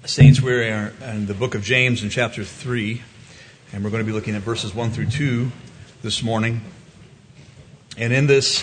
Saints, we are in the book of James in chapter 3, and we're going to be looking at verses 1 through 2 this morning. And in this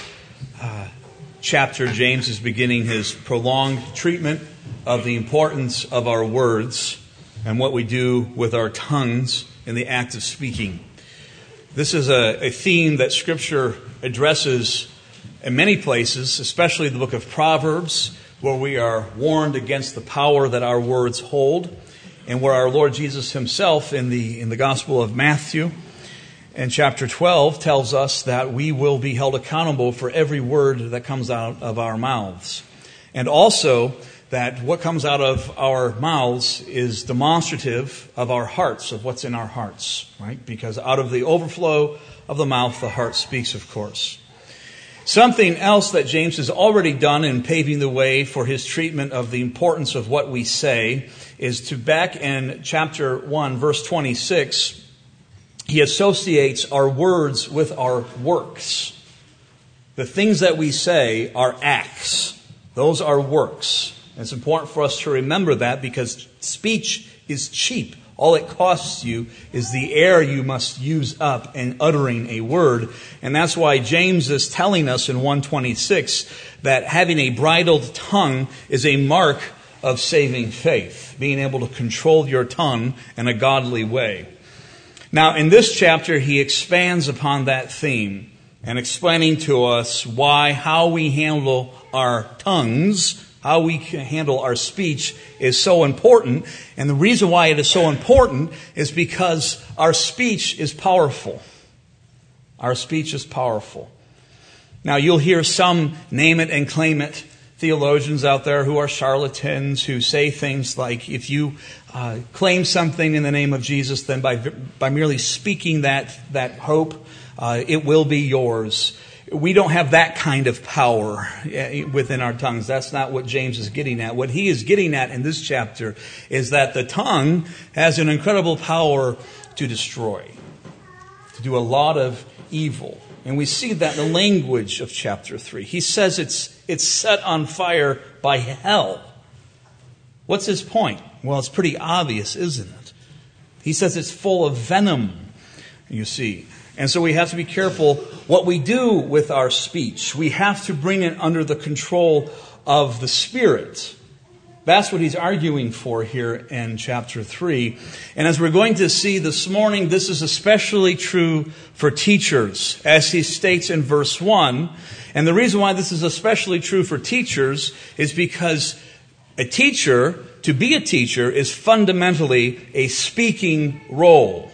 chapter, James is beginning his prolonged treatment of the importance of our words and what we do with our tongues in the act of speaking. This is a theme that Scripture addresses in many places, especially the book of Proverbs, where we are warned against the power that our words hold, and where our Lord Jesus himself in the Gospel of Matthew in chapter 12 tells us that we will be held accountable for every word that comes out of our mouths. And also that what comes out of our mouths is demonstrative of our hearts, of what's in our hearts, right? Because out of the overflow of the mouth, the heart speaks, of course. Something else that James has already done in paving the way for his treatment of the importance of what we say is to back in chapter 1, verse 26, he associates our words with our works. The things that we say are acts. Those are works. It's important for us to remember that because speech is cheap. All it costs you is the air you must use up in uttering a word. And that's why James is telling us in 1:26 that having a bridled tongue is a mark of saving faith, being able to control your tongue in a godly way. Now, in this chapter, he expands upon that theme and explaining to us how we handle our tongues, how we handle our speech is so important. And the reason why it is so important is because our speech is powerful. Our speech is powerful. Now, you'll hear some name it and claim it theologians out there who are charlatans, who say things like, if you claim something in the name of Jesus, then by merely speaking that hope, it will be yours. We don't have that kind of power within our tongues. That's not what James is getting at. What he is getting at in this chapter is that the tongue has an incredible power to destroy, to do a lot of evil. And we see that in the language of chapter 3. He says it's set on fire by hell. What's his point? Well, it's pretty obvious, isn't it? He says it's full of venom, you see. And so we have to be careful what we do with our speech. We have to bring it under the control of the Spirit. That's what he's arguing for here in chapter 3. And as we're going to see this morning, this is especially true for teachers, as he states in verse 1. And the reason why this is especially true for teachers is because to be a teacher is fundamentally a speaking role.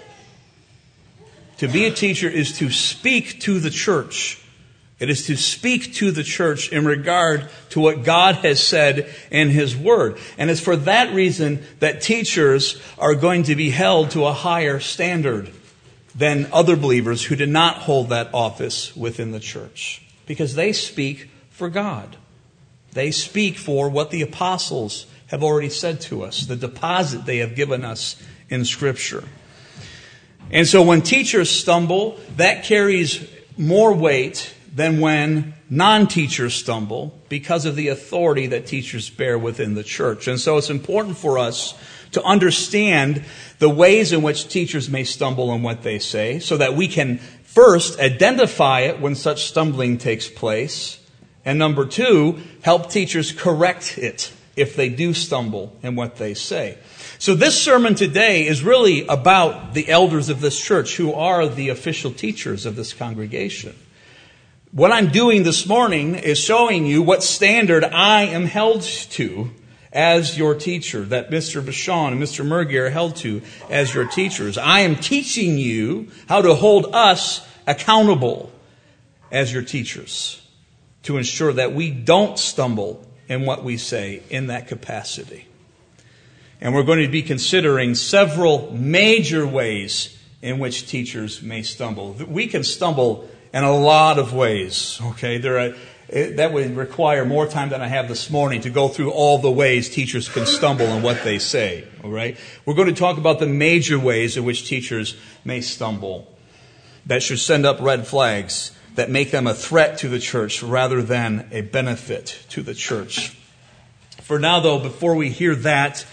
To be a teacher is to speak to the church. It is to speak to the church in regard to what God has said in His Word. And it's for that reason that teachers are going to be held to a higher standard than other believers who did not hold that office within the church. Because they speak for God. They speak for what the apostles have already said to us, the deposit they have given us in Scripture. And so when teachers stumble, that carries more weight than when non-teachers stumble because of the authority that teachers bear within the church. And so it's important for us to understand the ways in which teachers may stumble in what they say so that we can first identify it when such stumbling takes place. And number two, help teachers correct it if they do stumble in what they say. So this sermon today is really about the elders of this church who are the official teachers of this congregation. What I'm doing this morning is showing you what standard I am held to as your teacher, that Mr. Bashan and Mr. Mergier are held to as your teachers. I am teaching you how to hold us accountable as your teachers to ensure that we don't stumble in what we say in that capacity. And we're going to be considering several major ways in which teachers may stumble. We can stumble in a lot of ways, okay? That would require more time than I have this morning to go through all the ways teachers can stumble in what they say, all right? We're going to talk about the major ways in which teachers may stumble that should send up red flags that make them a threat to the church rather than a benefit to the church. For now, though, before we hear that,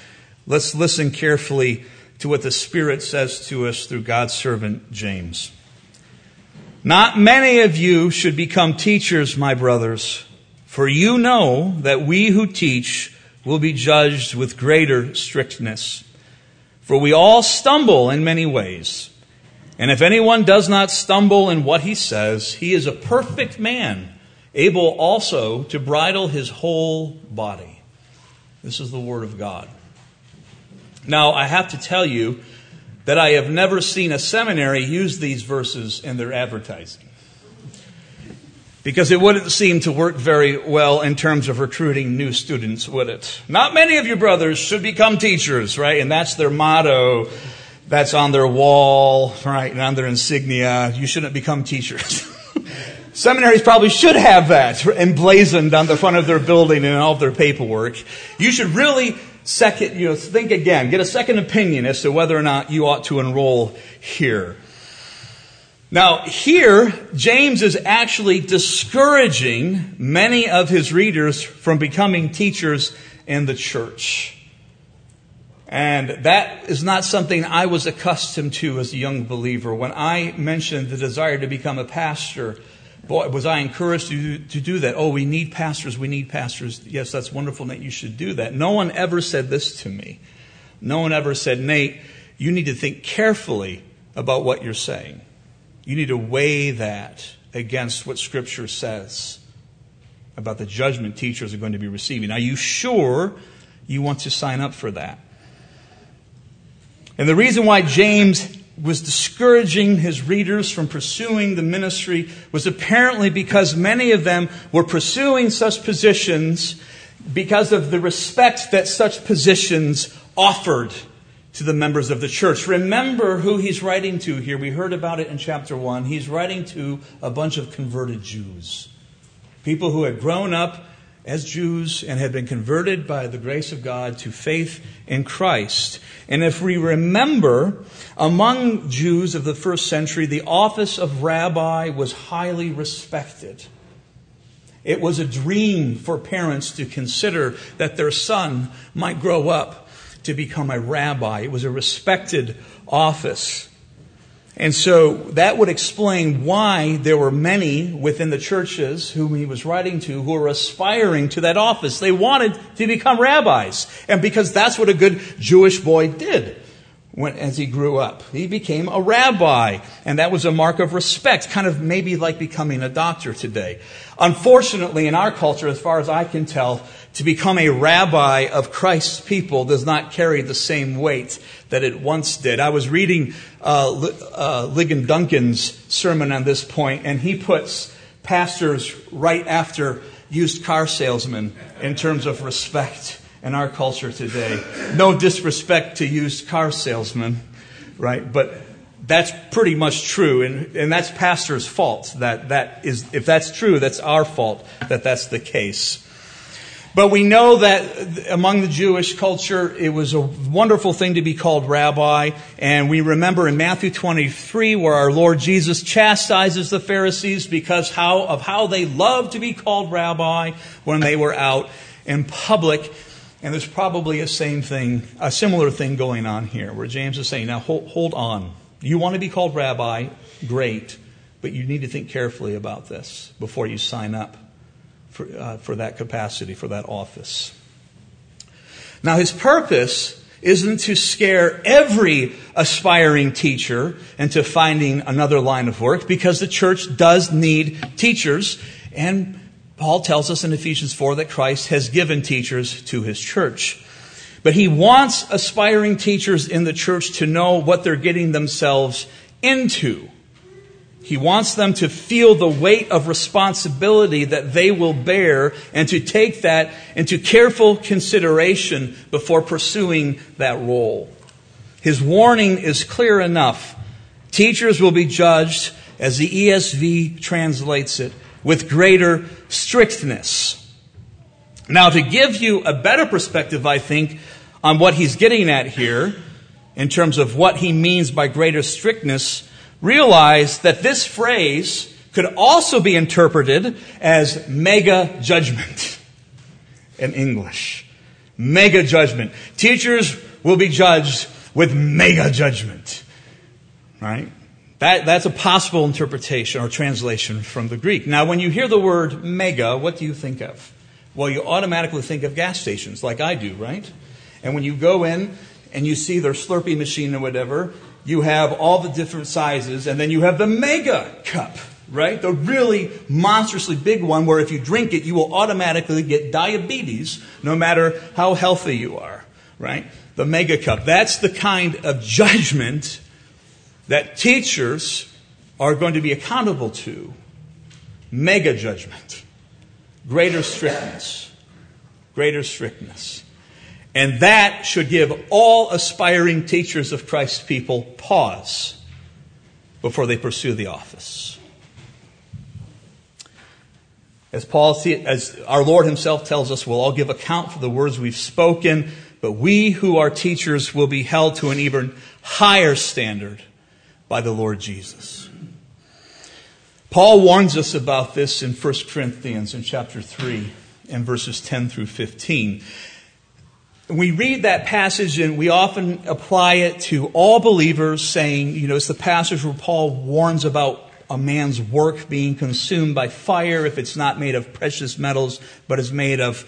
Let's listen carefully to what the Spirit says to us through God's servant James. Not many of you should become teachers, my brothers, for you know that we who teach will be judged with greater strictness. For we all stumble in many ways. And if anyone does not stumble in what he says, he is a perfect man, able also to bridle his whole body. This is the word of God. Now, I have to tell you that I have never seen a seminary use these verses in their advertising, because it wouldn't seem to work very well in terms of recruiting new students, would it? Not many of you brothers should become teachers, right? And that's their motto. That's on their wall, right? And on their insignia. You shouldn't become teachers. Seminaries probably should have that emblazoned on the front of their building and all of their paperwork. You should really think again, get a second opinion as to whether or not you ought to enroll here. Now, here, James is actually discouraging many of his readers from becoming teachers in the church. And that is not something I was accustomed to as a young believer. When I mentioned the desire to become a pastor, boy, was I encouraged to do that. Oh, we need pastors. Yes, that's wonderful, Nate. You should do that. No one ever said this to me. No one ever said, Nate, you need to think carefully about what you're saying. You need to weigh that against what Scripture says about the judgment teachers are going to be receiving. Are you sure you want to sign up for that? And the reason why James was discouraging his readers from pursuing the ministry was apparently because many of them were pursuing such positions because of the respect that such positions offered to the members of the church. Remember who he's writing to here. We heard about it in chapter 1. He's writing to a bunch of converted Jews. People who had grown up as Jews and had been converted by the grace of God to faith in Christ. And if we remember, among Jews of the first century, the office of rabbi was highly respected. It was a dream for parents to consider that their son might grow up to become a rabbi. It was a respected office. And so that would explain why there were many within the churches whom he was writing to who were aspiring to that office. They wanted to become rabbis. And because that's what a good Jewish boy did as he grew up. He became a rabbi. And that was a mark of respect, kind of maybe like becoming a doctor today. Unfortunately, in our culture, as far as I can tell, to become a rabbi of Christ's people does not carry the same weight that it once did. I was reading Ligon Duncan's sermon on this point, and he puts pastors right after used car salesmen in terms of respect in our culture today. No disrespect to used car salesmen, right? But that's pretty much true, and that's pastor's fault. That is, if that's true, that's our fault that that's the case. But we know that among the Jewish culture, it was a wonderful thing to be called rabbi. And we remember in Matthew 23 where our Lord Jesus chastises the Pharisees because of how they loved to be called rabbi when they were out in public. And there's probably a similar thing going on here where James is saying, now hold on. You want to be called rabbi? Great. But you need to think carefully about this before you sign up for that capacity, for that office. Now, his purpose isn't to scare every aspiring teacher into finding another line of work, because the church does need teachers. And Paul tells us in Ephesians 4 that Christ has given teachers to his church. But he wants aspiring teachers in the church to know what they're getting themselves into. He wants them to feel the weight of responsibility that they will bear and to take that into careful consideration before pursuing that role. His warning is clear enough. Teachers will be judged, as the ESV translates it, with greater strictness. Now, to give you a better perspective, I think, on what he's getting at here, in terms of what he means by greater strictness, realize that this phrase could also be interpreted as mega judgment in English. Mega judgment. Teachers will be judged with mega judgment. Right? That's a possible interpretation or translation from the Greek. Now, when you hear the word mega, what do you think of? Well, you automatically think of gas stations, like I do, right? And when you go in and you see their Slurpee machine or whatever, you have all the different sizes, and then you have the mega cup, right? The really monstrously big one where if you drink it, you will automatically get diabetes no matter how healthy you are, right? The mega cup. That's the kind of judgment that teachers are going to be accountable to. Mega judgment. Greater strictness. Greater strictness. And that should give all aspiring teachers of Christ's people pause before they pursue the office. As our Lord himself tells us, we'll all give account for the words we've spoken, but we who are teachers will be held to an even higher standard by the Lord Jesus. Paul warns us about this in 1 Corinthians in chapter 3 and verses 10 through 15. We read that passage and we often apply it to all believers, saying, it's the passage where Paul warns about a man's work being consumed by fire if it's not made of precious metals, but is made of,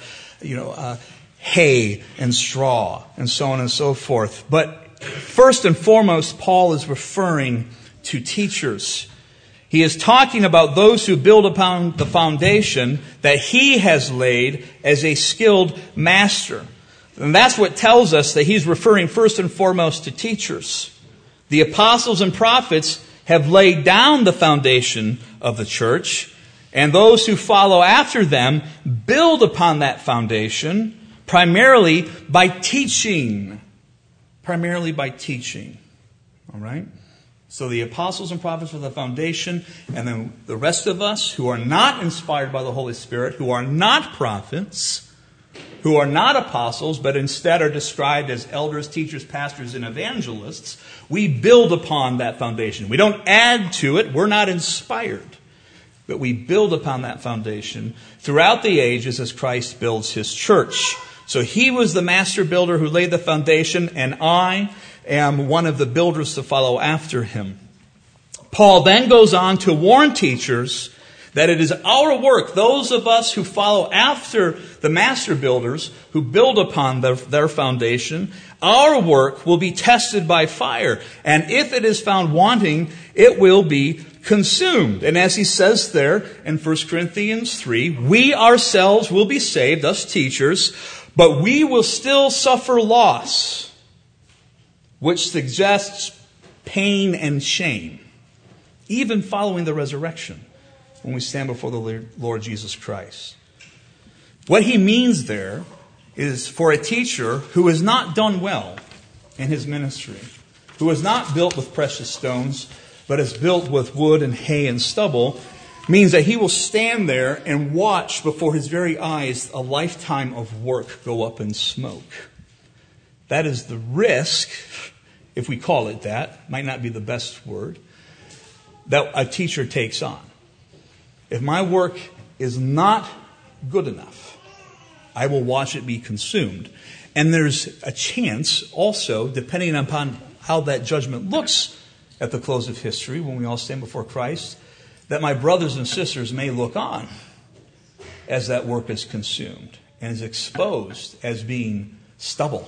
hay and straw and so on and so forth. But first and foremost, Paul is referring to teachers. He is talking about those who build upon the foundation that he has laid as a skilled master. And that's what tells us that he's referring first and foremost to teachers. The apostles and prophets have laid down the foundation of the church, and those who follow after them build upon that foundation primarily by teaching. Primarily by teaching. All right? So the apostles and prophets are the foundation, and then the rest of us who are not inspired by the Holy Spirit, who are not prophets, who are not apostles, but instead are described as elders, teachers, pastors, and evangelists, we build upon that foundation. We don't add to it. We're not inspired. But we build upon that foundation throughout the ages as Christ builds his church. So he was the master builder who laid the foundation, and I am one of the builders to follow after him. Paul then goes on to warn teachers that it is our work, those of us who follow after the master builders, who build upon their foundation, our work will be tested by fire. And if it is found wanting, it will be consumed. And as he says there in 1 Corinthians 3, we ourselves will be saved, us teachers, but we will still suffer loss, which suggests pain and shame, even following the resurrection, when we stand before the Lord Jesus Christ. What he means there is for a teacher who has not done well in his ministry, who has not built with precious stones, but is built with wood and hay and stubble, means that he will stand there and watch before his very eyes a lifetime of work go up in smoke. That is the risk, if we call it that, might not be the best word, that a teacher takes on. If my work is not good enough, I will watch it be consumed. And there's a chance also, depending upon how that judgment looks at the close of history, when we all stand before Christ, that my brothers and sisters may look on as that work is consumed and is exposed as being stubble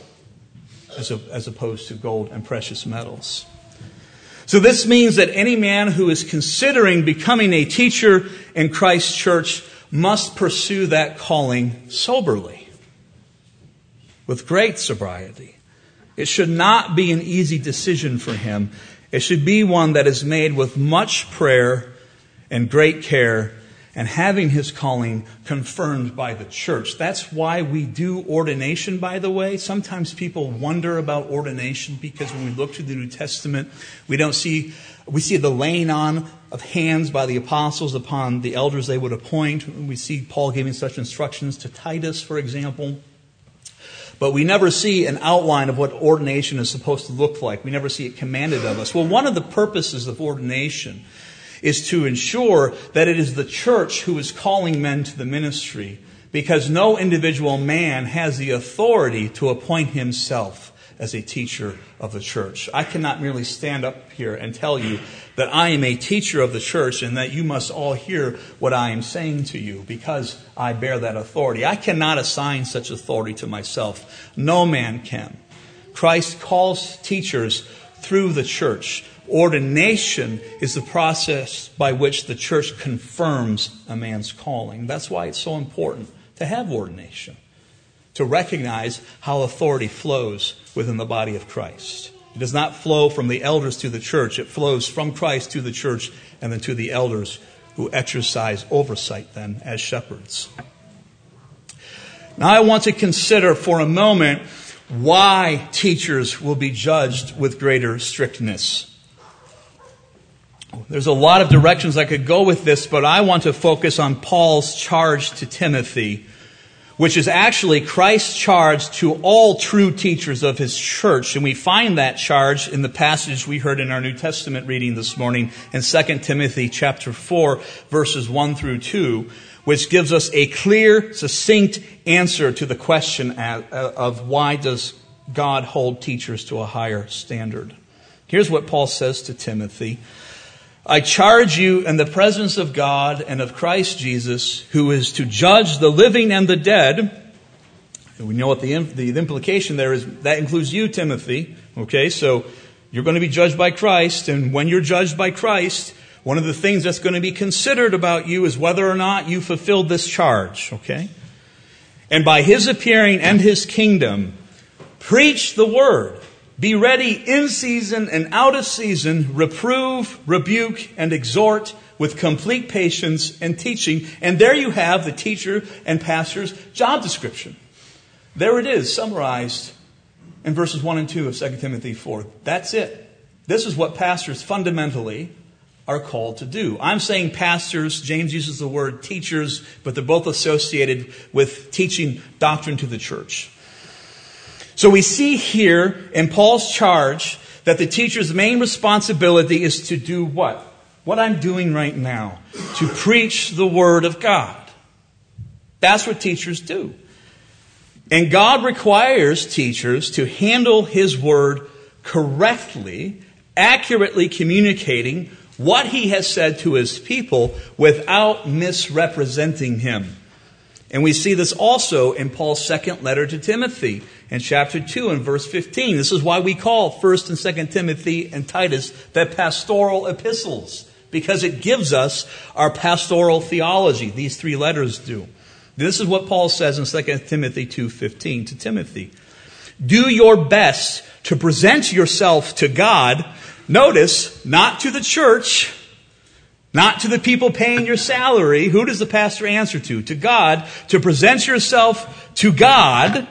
as opposed to gold and precious metals. So this means that any man who is considering becoming a teacher in Christ's church must pursue that calling soberly, with great sobriety. It should not be an easy decision for him. It should be one that is made with much prayer and great care, and having his calling confirmed by the church. That's why we do ordination, by the way. Sometimes people wonder about ordination because when we look through the New Testament, we see the laying on of hands by the apostles upon the elders they would appoint. We see Paul giving such instructions to Titus, for example. But we never see an outline of what ordination is supposed to look like. We never see it commanded of us. Well, one of the purposes of ordination is to ensure that it is the church who is calling men to the ministry, because no individual man has the authority to appoint himself as a teacher of the church. I cannot merely stand up here and tell you that I am a teacher of the church and that you must all hear what I am saying to you because I bear that authority. I cannot assign such authority to myself. No man can. Christ calls teachers through the church. Ordination is the process by which the church confirms a man's calling. That's why it's so important to have ordination, to recognize how authority flows within the body of Christ. It does not flow from the elders to the church. It flows from Christ to the church and then to the elders who exercise oversight then as shepherds. Now I want to consider for a moment why teachers will be judged with greater strictness. There's a lot of directions I could go with this, but I want to focus on Paul's charge to Timothy, which is actually Christ's charge to all true teachers of his church. And we find that charge in the passage we heard in our New Testament reading this morning in 2 Timothy chapter 4, verses 1 through 2, which gives us a clear, succinct answer to the question of why does God hold teachers to a higher standard. Here's what Paul says to Timothy. I charge you in the presence of God and of Christ Jesus, who is to judge the living and the dead. And we know what the implication there is. That includes you, Timothy. Okay, so you're going to be judged by Christ. And when you're judged by Christ, one of the things that's going to be considered about you is whether or not you fulfilled this charge. Okay? And by his appearing and his kingdom, preach the word. Be ready in season and out of season, reprove, rebuke, and exhort with complete patience and teaching. And there you have the teacher and pastor's job description. There it is, summarized in verses 1 and 2 of 2 Timothy 4. That's it. This is what pastors fundamentally are called to do. I'm saying pastors, James uses the word teachers, but they're both associated with teaching doctrine to the church. So we see here in Paul's charge that the teacher's main responsibility is to do what? What I'm doing right now. To preach the word of God. That's what teachers do. And God requires teachers to handle his word correctly, accurately communicating what he has said to his people without misrepresenting him. And we see this also in Paul's second letter to Timothy in chapter 2 and verse 15. This is why we call 1 and 2 Timothy and Titus the pastoral epistles, because it gives us our pastoral theology. These three letters do. This is what Paul says in 2 Timothy 2:15 to Timothy. Do your best to present yourself to God. Notice, not to the church, not to the people paying your salary. Who does the pastor answer to? To God. To present yourself to God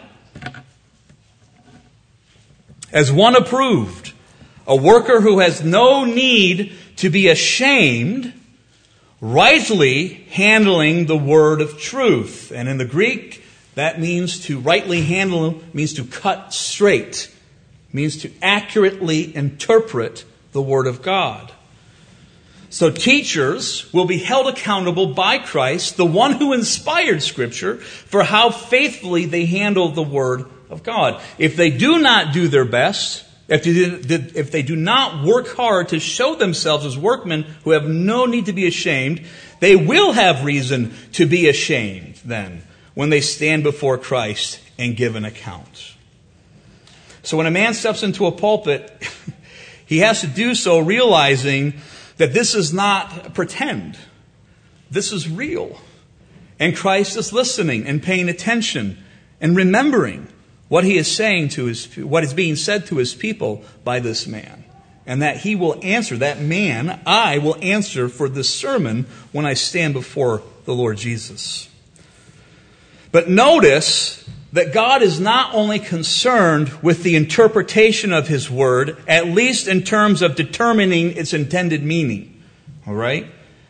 as one approved, a worker who has no need to be ashamed, rightly handling the word of truth. And in the Greek, that means to rightly handle, means to cut straight, means to accurately interpret the word of God. So teachers will be held accountable by Christ, the one who inspired Scripture, for how faithfully they handle the Word of God. If they do not do their best, if they do not work hard to show themselves as workmen who have no need to be ashamed, they will have reason to be ashamed then when they stand before Christ and give an account. So when a man steps into a pulpit, he has to do so realizing that this is not pretend. This is real. And Christ is listening and paying attention and remembering what he is saying to what is being said to his people by this man. And that he will answer, that man, I will answer for this sermon when I stand before the Lord Jesus. But notice that God is not only concerned with the interpretation of his word, at least in terms of determining its intended meaning. All right?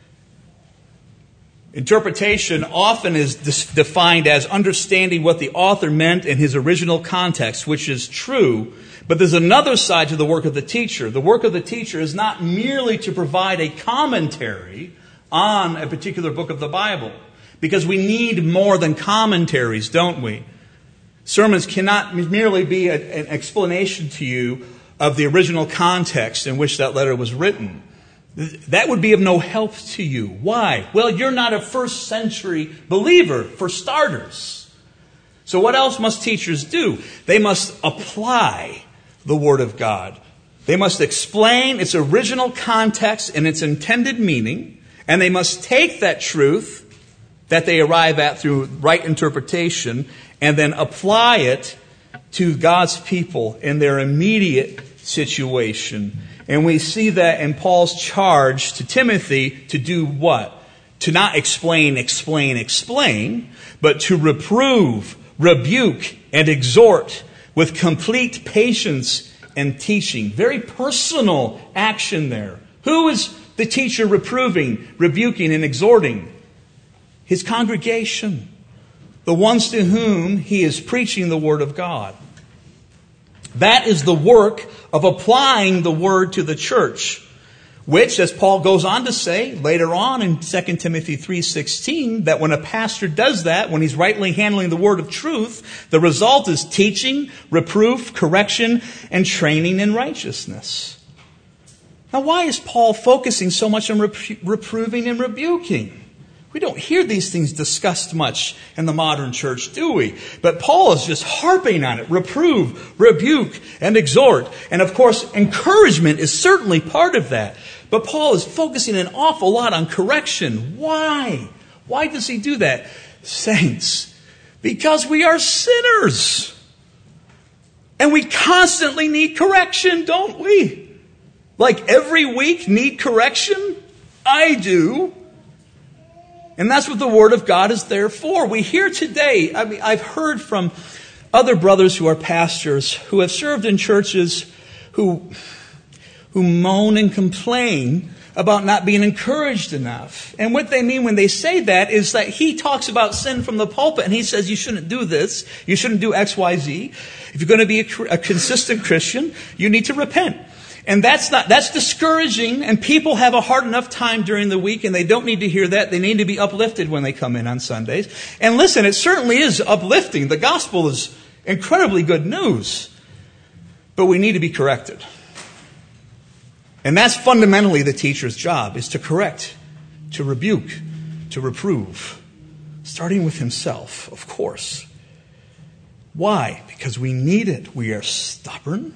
Interpretation often is defined as understanding what the author meant in his original context, which is true. But there's another side to the work of the teacher. The work of the teacher is not merely to provide a commentary on a particular book of the Bible. Because we need more than commentaries, don't we? Sermons cannot merely be an explanation to you of the original context in which that letter was written. That would be of no help to you. Why? Well, you're not a first century believer, for starters. So what else must teachers do? They must apply the Word of God. They must explain its original context and its intended meaning, and they must take that truth that they arrive at through right interpretation and then apply it to God's people in their immediate situation. And we see that in Paul's charge to Timothy to do what? To not explain, but to reprove, rebuke, and exhort with complete patience and teaching. Very personal action there. Who is the teacher reproving, rebuking, and exhorting? His congregation. The ones to whom he is preaching the Word of God. That is the work of applying the Word to the church, which, as Paul goes on to say later on in 2 Timothy 3:16, that when a pastor does that, when he's rightly handling the Word of truth, the result is teaching, reproof, correction, and training in righteousness. Now, why is Paul focusing so much on reproving and rebuking? We don't hear these things discussed much in the modern church, do we? But Paul is just harping on it. Reprove, rebuke, and exhort. And of course, encouragement is certainly part of that. But Paul is focusing an awful lot on correction. Why? Why does he do that? Saints, because we are sinners. And we constantly need correction, don't we? Like every week need correction? I do. And that's what the Word of God is there for. We hear today, I've heard from other brothers who are pastors who have served in churches who moan and complain about not being encouraged enough. And what they mean when they say that is that he talks about sin from the pulpit and he says you shouldn't do this, you shouldn't do X, Y, Z. If you're going to be a consistent Christian, you need to repent. And that's discouraging, and people have a hard enough time during the week, and they don't need to hear that. They need to be uplifted when they come in on Sundays. And listen, it certainly is uplifting. The gospel is incredibly good news. But we need to be corrected. And that's fundamentally the teacher's job, is to correct, to rebuke, to reprove. Starting with himself, of course. Why? Because we need it. We are stubborn.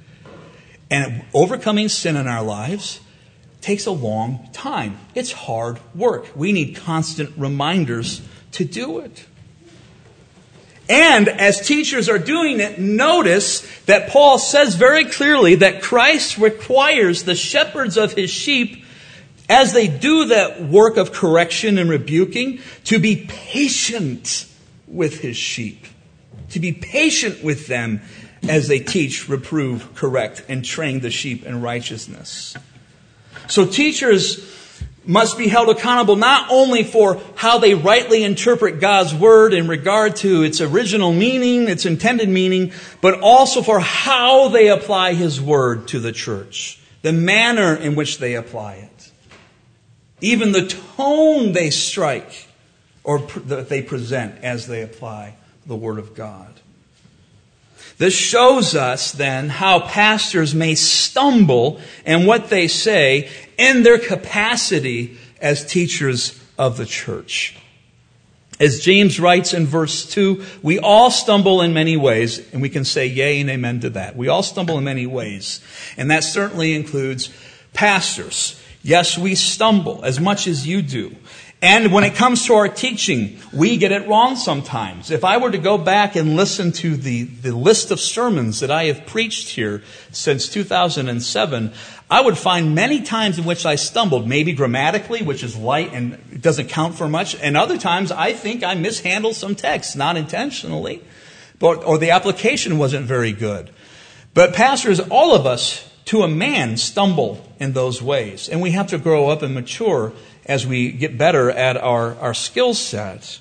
And overcoming sin in our lives takes a long time. It's hard work. We need constant reminders to do it. And as teachers are doing it, notice that Paul says very clearly that Christ requires the shepherds of his sheep, as they do that work of correction and rebuking, to be patient with his sheep. To be patient with them as they teach, reprove, correct, and train the sheep in righteousness. So teachers must be held accountable not only for how they rightly interpret God's Word in regard to its original meaning, its intended meaning, but also for how they apply His Word to the church. The manner in which they apply it. Even the tone they strike or that they present as they apply the Word of God. This shows us then how pastors may stumble in what they say in their capacity as teachers of the church. As James writes in verse 2, we all stumble in many ways, and we can say yea and amen to that. We all stumble in many ways, and that certainly includes pastors. Yes, we stumble as much as you do. And when it comes to our teaching, we get it wrong sometimes. If I were to go back and listen to the list of sermons that I have preached here since 2007, I would find many times in which I stumbled, maybe grammatically, which is light and it doesn't count for much. And other times I think I mishandled some text, not intentionally, or the application wasn't very good. But pastors, all of us, to a man, stumble in those ways. And we have to grow up and mature as we get better at our skill set.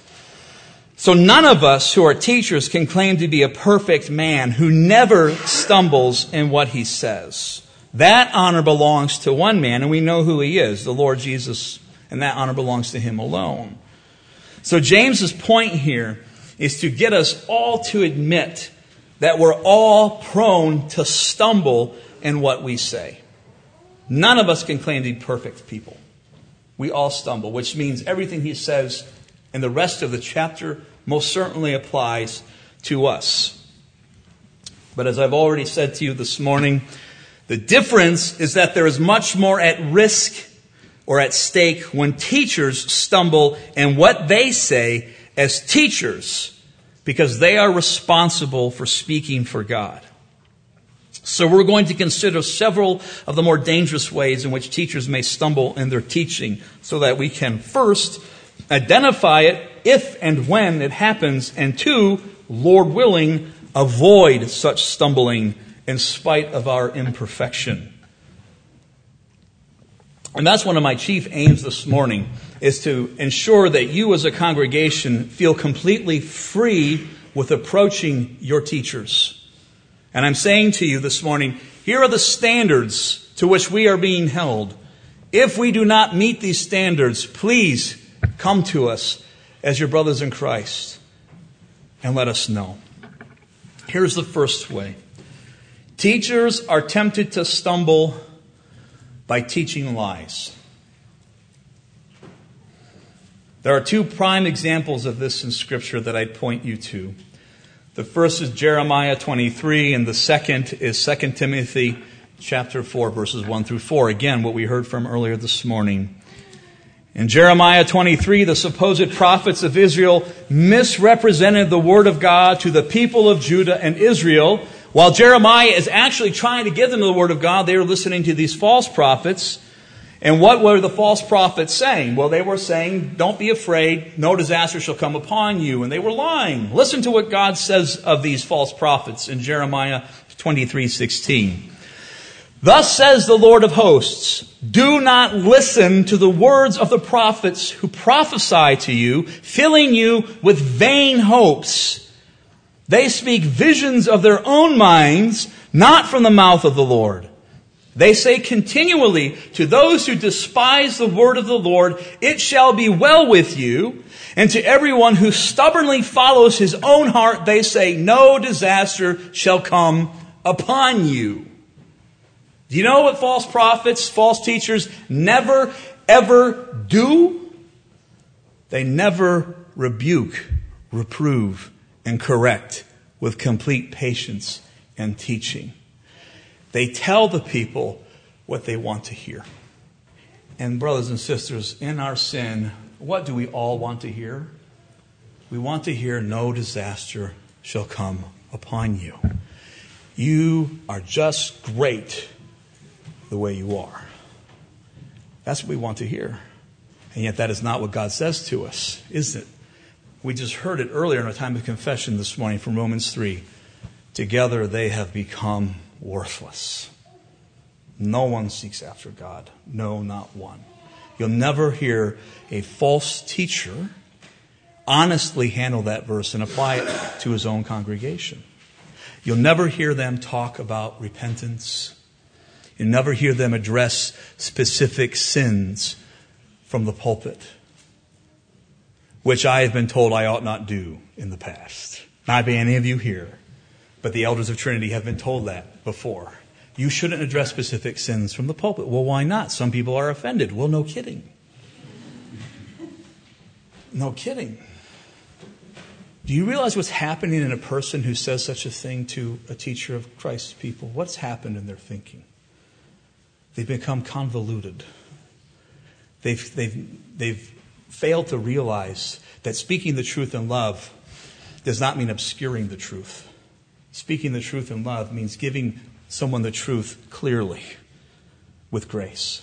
So none of us who are teachers can claim to be a perfect man who never stumbles in what he says. That honor belongs to one man, and we know who he is, the Lord Jesus, and that honor belongs to him alone. So James's point here is to get us all to admit that we're all prone to stumble in what we say. None of us can claim to be perfect people. We all stumble, which means everything he says in the rest of the chapter most certainly applies to us. But as I've already said to you this morning, the difference is that there is much more at risk or at stake when teachers stumble in what they say as teachers, because they are responsible for speaking for God. So we're going to consider several of the more dangerous ways in which teachers may stumble in their teaching, so that we can first identify it if and when it happens, and two, Lord willing, avoid such stumbling in spite of our imperfection. And that's one of my chief aims this morning, is to ensure that you as a congregation feel completely free with approaching your teachers. And I'm saying to you this morning, here are the standards to which we are being held. If we do not meet these standards, please come to us as your brothers in Christ and let us know. Here's the first way. Teachers are tempted to stumble by teaching lies. There are two prime examples of this in Scripture that I'd point you to. The first is Jeremiah 23, and the second is 2 Timothy chapter 4, verses 1 through 4. Again, what we heard from earlier this morning. In Jeremiah 23, the supposed prophets of Israel misrepresented the word of God to the people of Judah and Israel. While Jeremiah is actually trying to give them the word of God, they were listening to these false prophets. And what were the false prophets saying? Well, they were saying, don't be afraid, no disaster shall come upon you. And they were lying. Listen to what God says of these false prophets in Jeremiah 23:16. Thus says the Lord of hosts, do not listen to the words of the prophets who prophesy to you, filling you with vain hopes. They speak visions of their own minds, not from the mouth of the Lord. They say continually to those who despise the word of the Lord, it shall be well with you. And to everyone who stubbornly follows his own heart, they say, no disaster shall come upon you. Do you know what false prophets, false teachers never, ever do? They never rebuke, reprove, and correct with complete patience and teaching. They tell the people what they want to hear. And brothers and sisters, in our sin, what do we all want to hear? We want to hear no disaster shall come upon you. You are just great the way you are. That's what we want to hear. And yet that is not what God says to us, is it? We just heard it earlier in our time of confession this morning from Romans 3. Together they have become worthless. No one seeks after God. No, not one. You'll never hear a false teacher honestly handle that verse and apply it to his own congregation. You'll never hear them talk about repentance. You'll never hear them address specific sins from the pulpit, which I have been told I ought not do in the past. Not by any of you here, but the elders of Trinity have been told that before. You shouldn't address specific sins from the pulpit. Well, why not? Some people are offended. Well, no kidding. No kidding. Do you realize what's happening in a person who says such a thing to a teacher of Christ's people? What's happened in their thinking? They've become convoluted. They've failed to realize that speaking the truth in love does not mean obscuring the truth. Speaking the truth in love means giving someone the truth clearly with grace.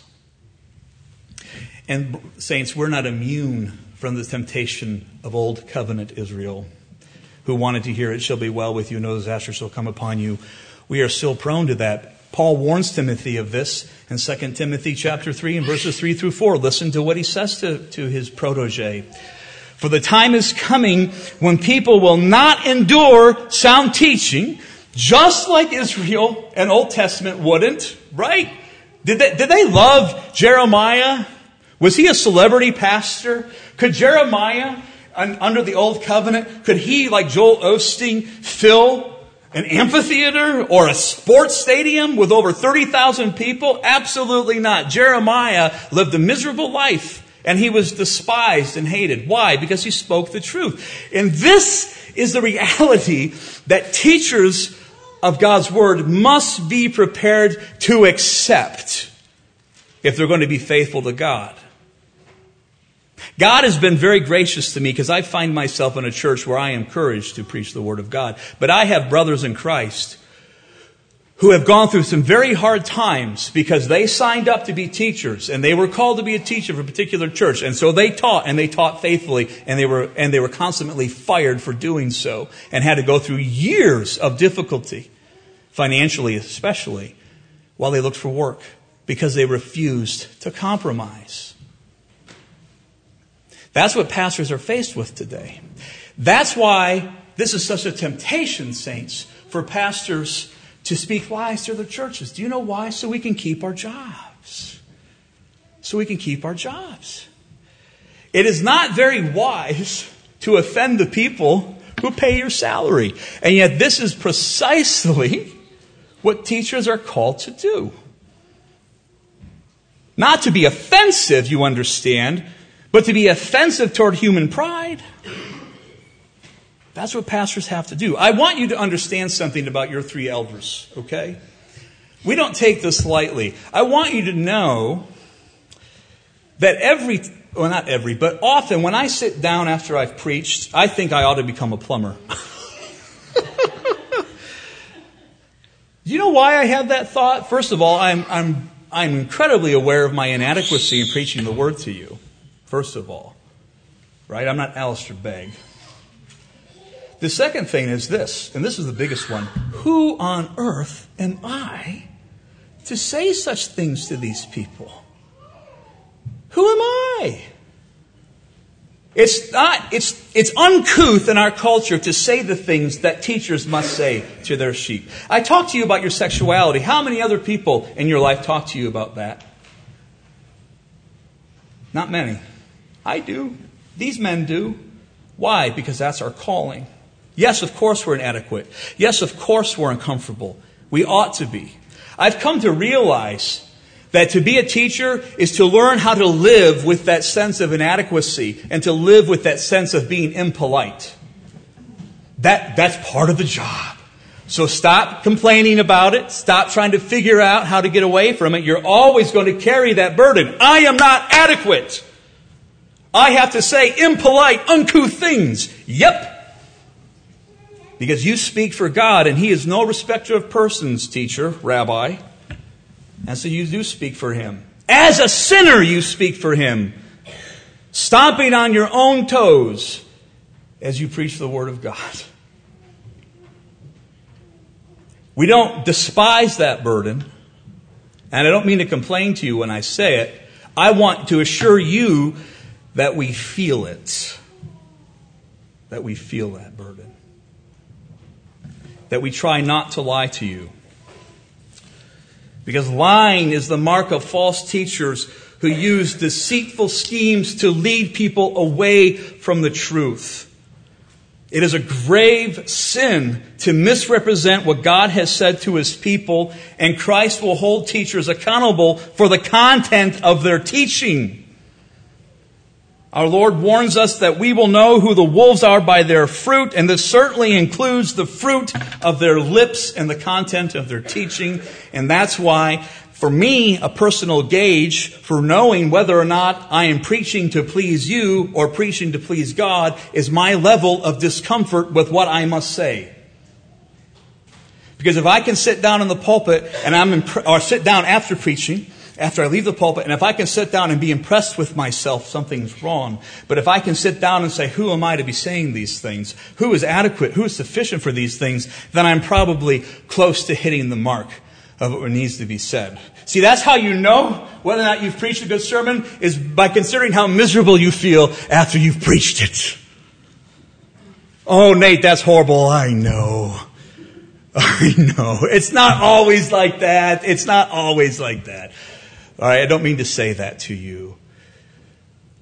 And saints, we're not immune from the temptation of old covenant Israel, who wanted to hear, it shall be well with you, no disaster shall come upon you. We are still prone to that. Paul warns Timothy of this in 2 Timothy chapter 3 and verses 3 through 4. Listen to what he says to his protege. For the time is coming when people will not endure sound teaching, just like Israel and Old Testament wouldn't, right? Did they love Jeremiah? Was he a celebrity pastor? Could Jeremiah under the old covenant? Could he, like Joel Osteen, fill an amphitheater or a sports stadium with over 30,000 people? Absolutely not. Jeremiah lived a miserable life, and he was despised and hated. Why? Because he spoke the truth. And this is the reality that teachers of God's Word must be prepared to accept if they're going to be faithful to God. God has been very gracious to me because I find myself in a church where I am encouraged to preach the Word of God. But I have brothers in Christ who have gone through some very hard times because they signed up to be teachers and they were called to be a teacher for a particular church. And so they taught, and they taught faithfully, and they were constantly fired for doing so and had to go through years of difficulty, financially especially, while they looked for work because they refused to compromise. That's what pastors are faced with today. That's why this is such a temptation, saints, for pastors to speak lies to their churches. Do you know why? So we can keep our jobs. So we can keep our jobs. It is not very wise to offend the people who pay your salary. And yet this is precisely what teachers are called to do. Not to be offensive, you understand, but to be offensive toward human pride. That's what pastors have to do. I want you to understand something about your three elders, okay? We don't take this lightly. I want you to know that but often when I sit down after I've preached, I think I ought to become a plumber. Do you know why I had that thought? First of all, I'm incredibly aware of my inadequacy in preaching the Word to you. First of all, right? I'm not Alistair Begg. The second thing is this, and this is the biggest one. Who on earth am I to say such things to these people? Who am I? It's uncouth in our culture to say the things that teachers must say to their sheep. I talked to you about your sexuality. How many other people in your life talk to you about that? Not many. I do. These men do. Why? Because that's our calling. Yes, of course we're inadequate. Yes, of course we're uncomfortable. We ought to be. I've come to realize that to be a teacher is to learn how to live with that sense of inadequacy and to live with that sense of being impolite. That's part of the job. So stop complaining about it. Stop trying to figure out how to get away from it. You're always going to carry that burden. I am not adequate. I have to say impolite, uncouth things. Yep. Because you speak for God, and He is no respecter of persons, teacher, rabbi. And so you do speak for Him. As a sinner, you speak for Him. Stomping on your own toes as you preach the Word of God. We don't despise that burden. And I don't mean to complain to you when I say it. I want to assure you that we feel it. That we feel that burden. That we try not to lie to you. Because lying is the mark of false teachers who use deceitful schemes to lead people away from the truth. It is a grave sin to misrepresent what God has said to His people, and Christ will hold teachers accountable for the content of their teaching. Our Lord warns us that we will know who the wolves are by their fruit, and this certainly includes the fruit of their lips and the content of their teaching. And that's why, for me, a personal gauge for knowing whether or not I am preaching to please you or preaching to please God is my level of discomfort with what I must say. Because if I can sit down in the pulpit and or sit down after preaching, after I leave the pulpit, and if I can sit down and be impressed with myself, something's wrong. But if I can sit down and say, who am I to be saying these things? Who is adequate? Who is sufficient for these things? Then I'm probably close to hitting the mark of what needs to be said. See, that's how you know whether or not you've preached a good sermon, is by considering how miserable you feel after you've preached it. Oh, Nate, that's horrible. I know. I know. It's not always like that. It's not always like that. All right, I don't mean to say that to you.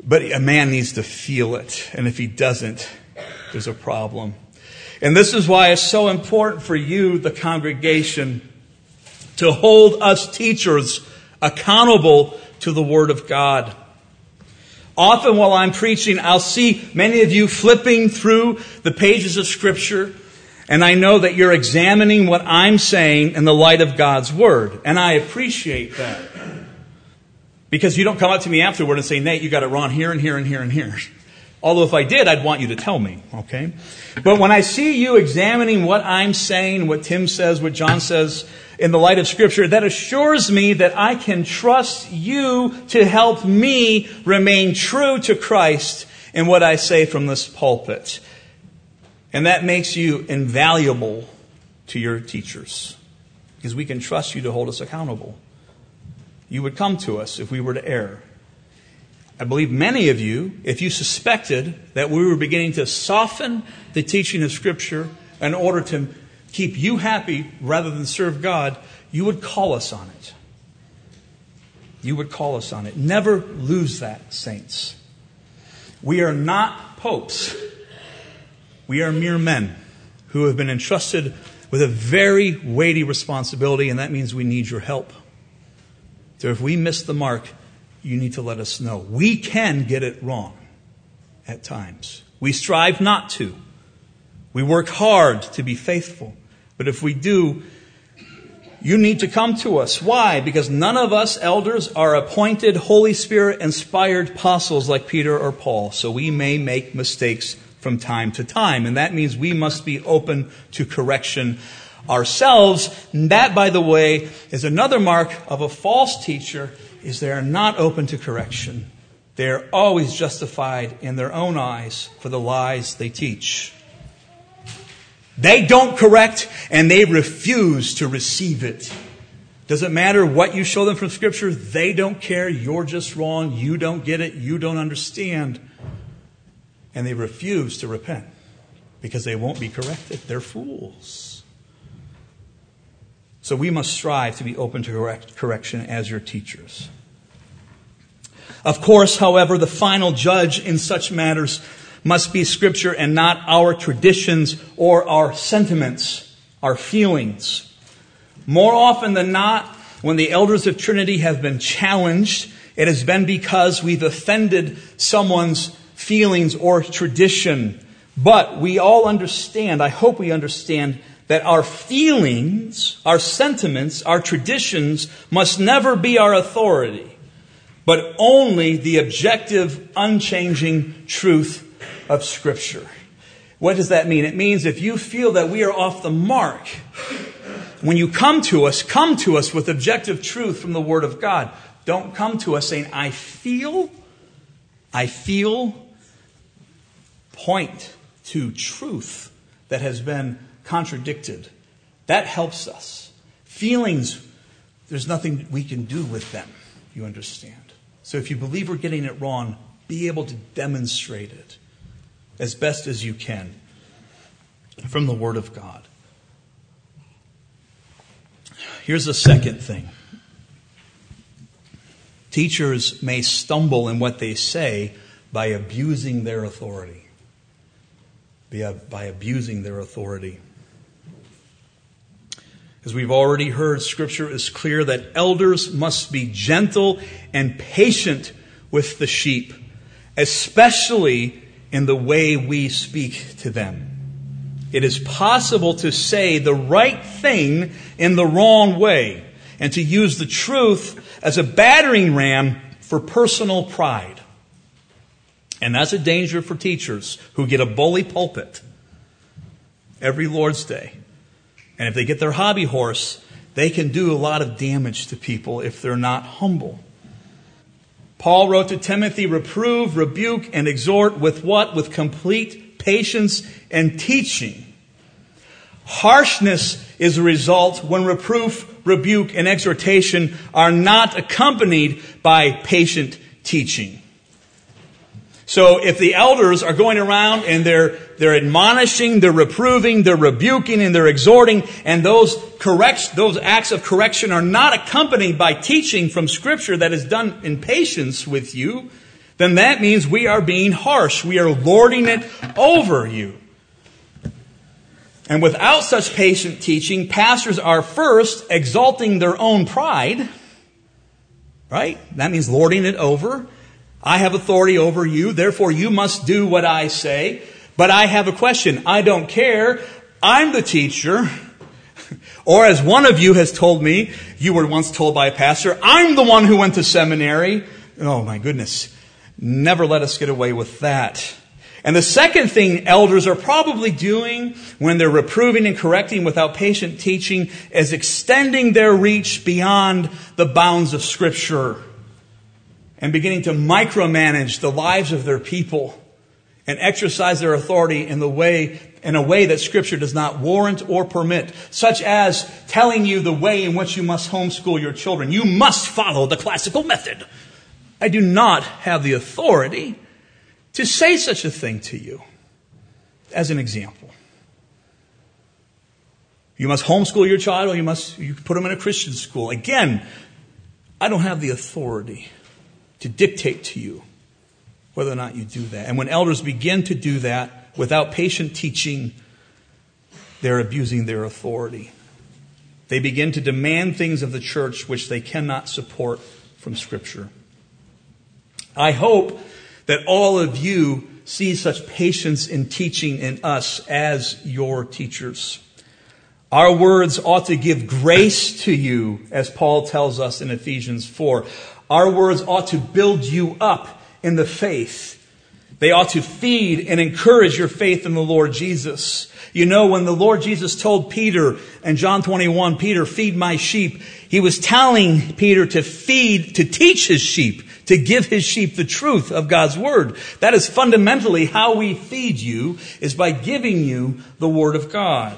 But a man needs to feel it. And if he doesn't, there's a problem. And this is why it's so important for you, the congregation, to hold us teachers accountable to the Word of God. Often while I'm preaching, I'll see many of you flipping through the pages of Scripture, and I know that you're examining what I'm saying in the light of God's Word. And I appreciate that. Because you don't come up to me afterward and say, Nate, you got it wrong here and here and here and here. Although if I did, I'd want you to tell me, okay? But when I see you examining what I'm saying, what Tim says, what John says in the light of Scripture, that assures me that I can trust you to help me remain true to Christ in what I say from this pulpit. And that makes you invaluable to your teachers, because we can trust you to hold us accountable. You would come to us if we were to err. I believe many of you, if you suspected that we were beginning to soften the teaching of Scripture in order to keep you happy rather than serve God, you would call us on it. You would call us on it. Never lose that, saints. We are not popes. We are mere men who have been entrusted with a very weighty responsibility, and that means we need your help. So if we miss the mark, you need to let us know. We can get it wrong at times. We strive not to. We work hard to be faithful. But if we do, you need to come to us. Why? Because none of us elders are appointed Holy Spirit inspired apostles like Peter or Paul. So we may make mistakes from time to time. And that means we must be open to correction ourselves. And that, by the way, is another mark of a false teacher, is they are not open to correction. They are always justified in their own eyes for the lies they teach. They don't correct, and they refuse to receive it. Doesn't matter what you show them from Scripture. They don't care. You're just wrong. You don't get it. You don't understand. And they refuse to repent because they won't be corrected. They're fools. So we must strive to be open to correction as your teachers. Of course, however, the final judge in such matters must be Scripture and not our traditions or our sentiments, our feelings. More often than not, when the elders of Trinity have been challenged, it has been because we've offended someone's feelings or tradition. But we all understand, I hope we understand, that our feelings, our sentiments, our traditions must never be our authority, but only the objective, unchanging truth of Scripture. What does that mean? It means if you feel that we are off the mark, when you come to us with objective truth from the Word of God. Don't come to us saying, I feel. Point to truth that has been contradicted. That helps us. Feelings, there's nothing we can do with them, you understand. So if you believe we're getting it wrong, be able to demonstrate it as best as you can from the Word of God. Here's the second thing. Teachers may stumble in what they say by abusing their authority. By abusing their authority. As we've already heard, Scripture is clear that elders must be gentle and patient with the sheep, especially in the way we speak to them. It is possible to say the right thing in the wrong way and to use the truth as a battering ram for personal pride. And that's a danger for teachers who get a bully pulpit every Lord's Day. And if they get their hobby horse, they can do a lot of damage to people if they're not humble. Paul wrote to Timothy, reprove, rebuke, and exhort with what? With complete patience and teaching. Harshness is a result when reproof, rebuke, and exhortation are not accompanied by patient teaching. So if the elders are going around and they're admonishing, they're reproving, they're rebuking, and they're exhorting, and those acts of correction are not accompanied by teaching from Scripture that is done in patience with you, then that means we are being harsh. We are lording it over you. And without such patient teaching, pastors are first exalting their own pride. Right? That means lording it over. I have authority over you, therefore you must do what I say. But I have a question. I don't care. I'm the teacher. Or as one of you has told me, you were once told by a pastor, I'm the one who went to seminary. Oh my goodness. Never let us get away with that. And the second thing elders are probably doing when they're reproving and correcting without patient teaching is extending their reach beyond the bounds of Scripture and beginning to micromanage the lives of their people and exercise their authority in a way that Scripture does not warrant or permit, such as telling you the way in which you must homeschool your children. You must follow the classical method. I do not have the authority to say such a thing to you, as an example. You must homeschool your child, or you put them in a Christian school. Again, I don't have the authority to dictate to you whether or not you do that. And when elders begin to do that without patient teaching, they're abusing their authority. They begin to demand things of the church which they cannot support from Scripture. I hope that all of you see such patience in teaching in us as your teachers. Our words ought to give grace to you, as Paul tells us in Ephesians 4. Our words ought to build you up in the faith. They ought to feed and encourage your faith in the Lord Jesus. You know, when the Lord Jesus told Peter in John 21, Peter, feed my sheep, he was telling Peter to teach his sheep, to give his sheep the truth of God's word. That is fundamentally how we feed you, is by giving you the word of God.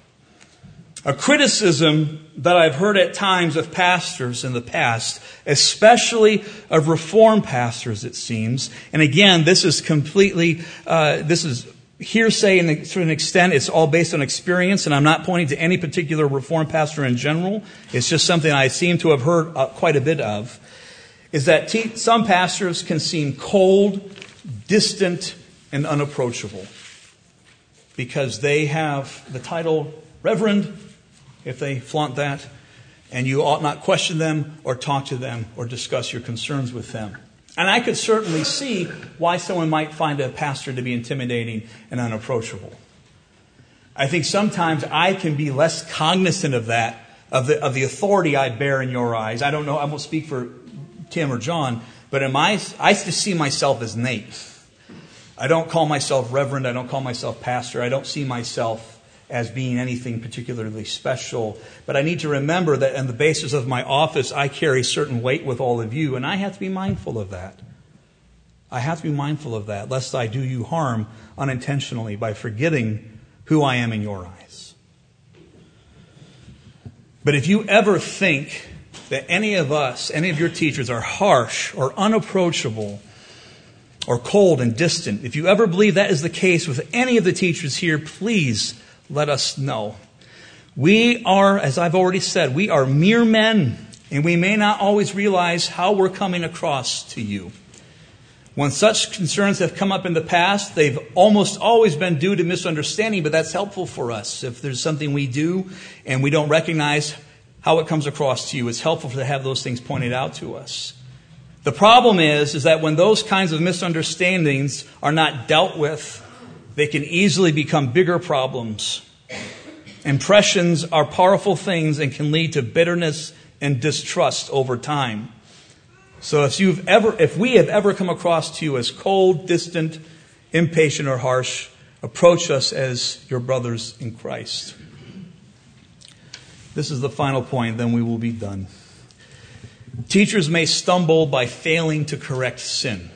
A criticism that I've heard at times of pastors in the past, especially of Reformed pastors, it seems. And again, this is completely, this is hearsay to an extent. It's all based on experience, and I'm not pointing to any particular Reformed pastor in general. It's just something I seem to have heard quite a bit of, is that some pastors can seem cold, distant, and unapproachable because they have the title Reverend, if they flaunt that, and you ought not question them or talk to them or discuss your concerns with them. And I could certainly see why someone might find a pastor to be intimidating and unapproachable. I think sometimes I can be less cognizant of that, of the authority I bear in your eyes. I don't know, I won't speak for Tim or John, but I just see myself as Nate. I don't call myself reverend. I don't call myself pastor. I don't see myself as being anything particularly special. But I need to remember that on the basis of my office, I carry certain weight with all of you, and I have to be mindful of that. I have to be mindful of that, lest I do you harm unintentionally by forgetting who I am in your eyes. But if you ever think that any of us, any of your teachers are harsh or unapproachable or cold and distant, if you ever believe that is the case with any of the teachers here, please let us know. We are, as I've already said, we are mere men, and we may not always realize how we're coming across to you. When such concerns have come up in the past, they've almost always been due to misunderstanding, but that's helpful for us. If there's something we do and we don't recognize how it comes across to you, it's helpful to have those things pointed out to us. The problem is that when those kinds of misunderstandings are not dealt with, they can easily become bigger problems. Impressions are powerful things and can lead to bitterness and distrust over time. So if we have ever come across to you as cold, distant, impatient, or harsh, approach us as your brothers in Christ. This is the final point, then we will be done. Teachers may stumble by failing to correct sin.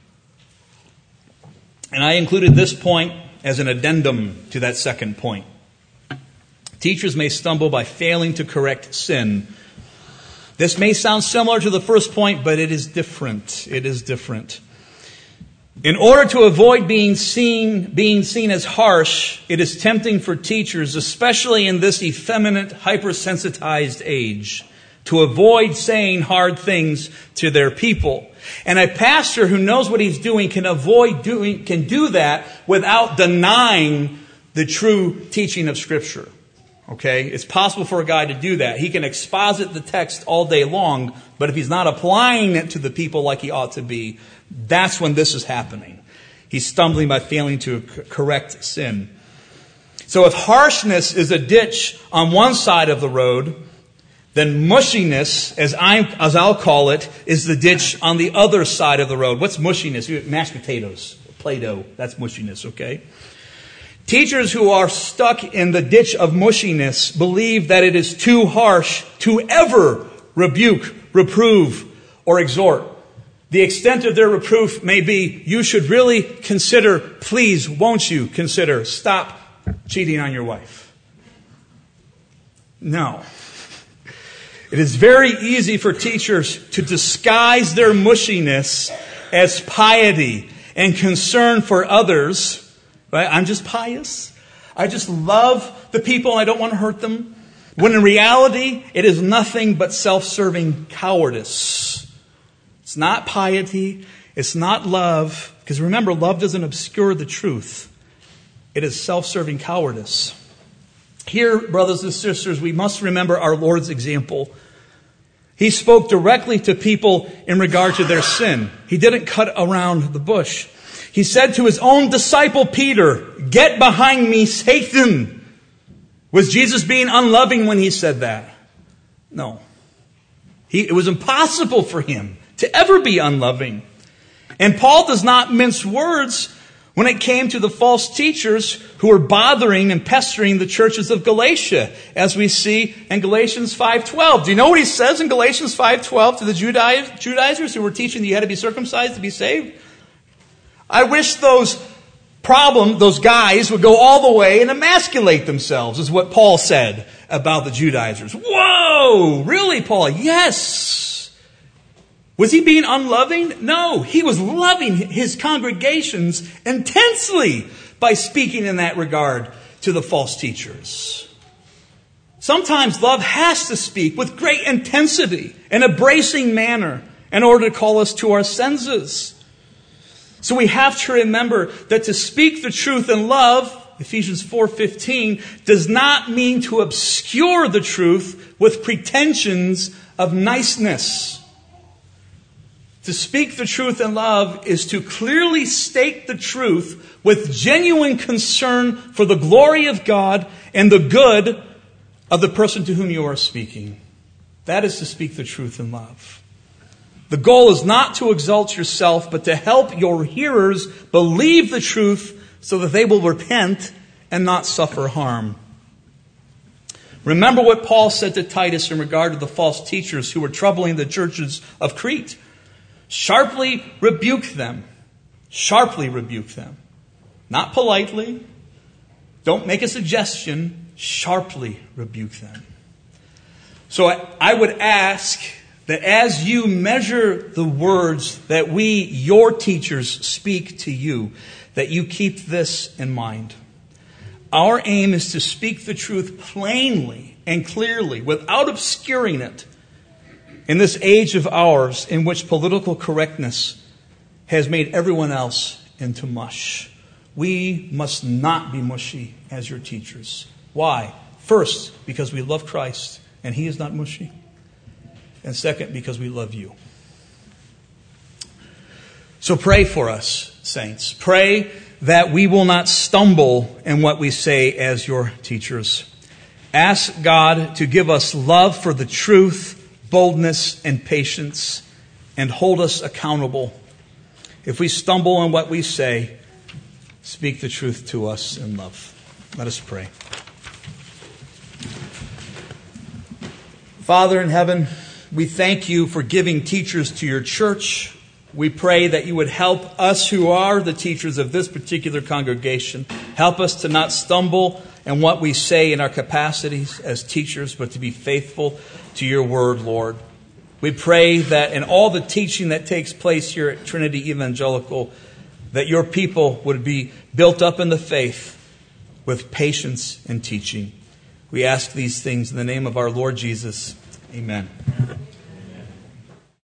And I included this point as an addendum to that second point. Teachers may stumble by failing to correct sin. This may sound similar to the first point, but it is different. It is different. In order to avoid being seen as harsh, it is tempting for teachers, especially in this effeminate, hypersensitized age, to avoid saying hard things to their people. And a pastor who knows what he's doing can do that without denying the true teaching of Scripture. Okay? It's possible for a guy to do that. He can exposit the text all day long, but if he's not applying it to the people like he ought to be, that's when this is happening. He's stumbling by failing to correct sin. So if harshness is a ditch on one side of the road, then mushiness, as I'll call it, is the ditch on the other side of the road. What's mushiness? Mashed potatoes, Play-Doh. That's mushiness, okay? Teachers who are stuck in the ditch of mushiness believe that it is too harsh to ever rebuke, reprove, or exhort. The extent of their reproof may be, you should really consider, please, won't you consider, stop cheating on your wife. No. It is very easy for teachers to disguise their mushiness as piety and concern for others. Right? I'm just pious. I just love the people and I don't want to hurt them. When in reality, it is nothing but self-serving cowardice. It's not piety. It's not love. Because remember, love doesn't obscure the truth. It is self-serving cowardice. Here, brothers and sisters, we must remember our Lord's example. He spoke directly to people in regard to their sin. He didn't cut around the bush. He said to his own disciple Peter, "Get behind me, Satan." Was Jesus being unloving when he said that? No. It was impossible for him to ever be unloving. And Paul does not mince words when it came to the false teachers who were bothering and pestering the churches of Galatia, as we see in Galatians 5:12. Do you know what he says in Galatians 5:12 to the Judaizers who were teaching that you had to be circumcised to be saved? I wish those guys would go all the way and emasculate themselves, is what Paul said about the Judaizers. Whoa! Really, Paul? Yes! Was he being unloving? No. He was loving his congregations intensely by speaking in that regard to the false teachers. Sometimes love has to speak with great intensity and a bracing manner in order to call us to our senses. So we have to remember that to speak the truth in love, Ephesians 4:15, does not mean to obscure the truth with pretensions of niceness. To speak the truth in love is to clearly state the truth with genuine concern for the glory of God and the good of the person to whom you are speaking. That is to speak the truth in love. The goal is not to exalt yourself, but to help your hearers believe the truth so that they will repent and not suffer harm. Remember what Paul said to Titus in regard to the false teachers who were troubling the churches of Crete. Sharply rebuke them. Sharply rebuke them. Not politely. Don't make a suggestion. Sharply rebuke them. So I would ask that as you measure the words that we, your teachers, speak to you, that you keep this in mind. Our aim is to speak the truth plainly and clearly, without obscuring it, in this age of ours in which political correctness has made everyone else into mush. We must not be mushy as your teachers. Why? First, because we love Christ and He is not mushy. And second, because we love you. So pray for us, saints. Pray that we will not stumble in what we say as your teachers. Ask God to give us love for the truth, boldness, and patience, and hold us accountable. If we stumble in what we say, speak the truth to us in love. Let us pray. Father in heaven, we thank you for giving teachers to your church. We pray that you would help us who are the teachers of this particular congregation. Help us to not stumble in what we say in our capacities as teachers, but to be faithful to your word, Lord. We pray that in all the teaching that takes place here at Trinity Evangelical, that your people would be built up in the faith with patience and teaching. We ask these things in the name of our Lord Jesus. Amen.